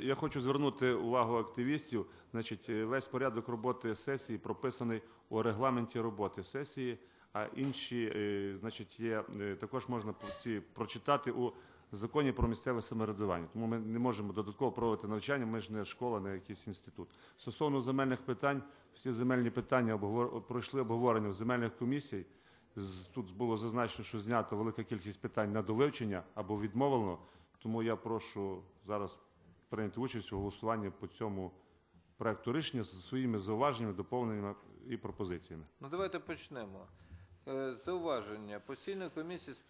я хочу звернути увагу активістів. Значить, весь порядок роботи сесії прописаний у регламенті роботи сесії, а інші, значить, також можна прочитати у Законі про місцеве самоврядування. Тому ми не можемо додатково проводити навчання, ми ж не школа, не якийсь інститут. Стосовно земельних питань, всі земельні питання пройшли обговорення в земельних комісіях. Тут було зазначено, що знято велика кількість питань на довивчення або відмовлено. Тому я прошу зараз прийняти участь у голосуванні по цьому проекту рішення зі своїми зауваженнями, доповненнями і пропозиціями. Ну, давайте почнемо. Зауваження. Постійної комісії з